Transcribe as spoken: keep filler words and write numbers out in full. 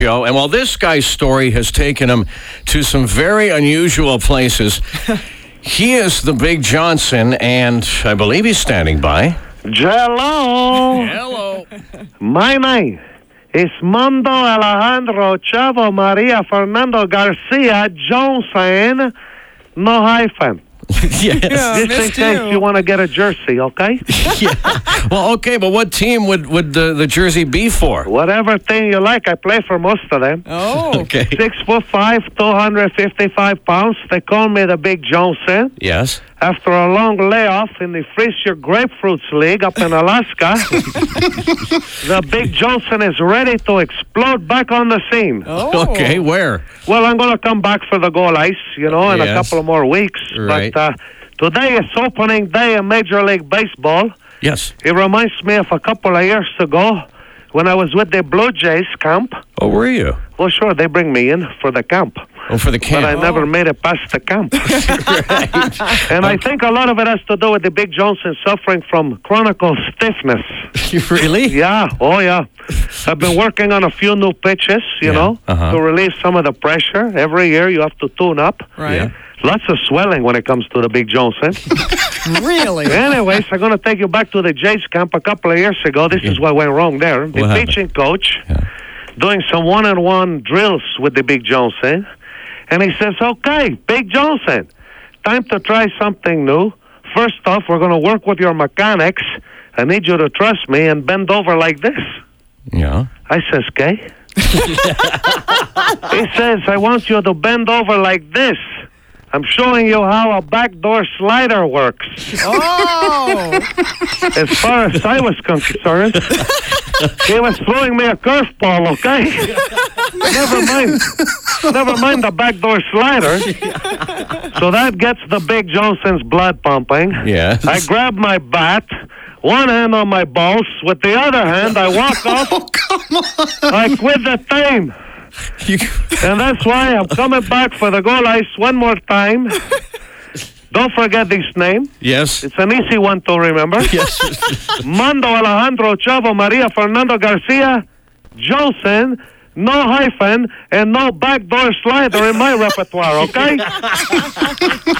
Joe. And while this guy's story has taken him to some very unusual places, he is the Big Johnson, and I believe he's standing by. Hello. Hello. My name is Mando Alejandro Chavo Maria Fernando Garcia Johnson, no hyphen. Yes. Yeah, Just in missed case you. you want to get a jersey, okay? Yeah. Well, okay, but what team would, would the, the jersey be for? Whatever thing you like, I play for most of them. Oh. Okay. Six foot five, two hundred fifty-five pounds. They call me the Big Johnson. Yes. After a long layoff in the Freeze-Your Grapefruits League up in Alaska, the Big Johnson is ready to explode back on the scene. Oh. Okay, where? Well, I'm going to come back for the goal ice, you know, in a Yes. couple of more weeks. Right. But uh, today is opening day in Major League Baseball. Yes. It reminds me of a couple of years ago when I was with the Blue Jays camp. Oh, were you? Well, sure, they bring me in for the camp. Oh, for the camp. But I never made it past the camp. And I think a lot of it has to do with the Big Johnson suffering from chronic stiffness. Really? Yeah, oh yeah. I've been working on a few new pitches, you Yeah, know, uh-huh. to relieve some of the pressure. Every year you have to tune up. Right. Yeah. Lots of swelling when it comes to the Big Johnson. Really? Anyways, I'm going to take you back to the Jays camp a couple of years ago. This is what went wrong there. The What happened? pitching coach Yeah. doing some one-on-one drills with the Big Johnson. And he says, okay, Big Johnson, time to try something new. First off, we're going to work with your mechanics. I need you to trust me and bend over like this. Yeah. I says, okay. He says, I want you to bend over like this. I'm showing you how a backdoor slider works. Oh. As far as I was concerned, he was throwing me a curveball, okay? Never mind. Never mind the backdoor slider. So that gets the Big Johnson's blood pumping. Yes. I grab my bat, one hand on my balls, with the other hand, I walk off. Oh, come on. I quit the team. You, And that's why I'm coming back for the goal ice one more time. Don't forget this name. yes. It's an easy one to remember. Yes. Mando Alejandro Chavo Maria Fernando Garcia Johnson, no hyphen, and no backdoor slider in my repertoire, okay?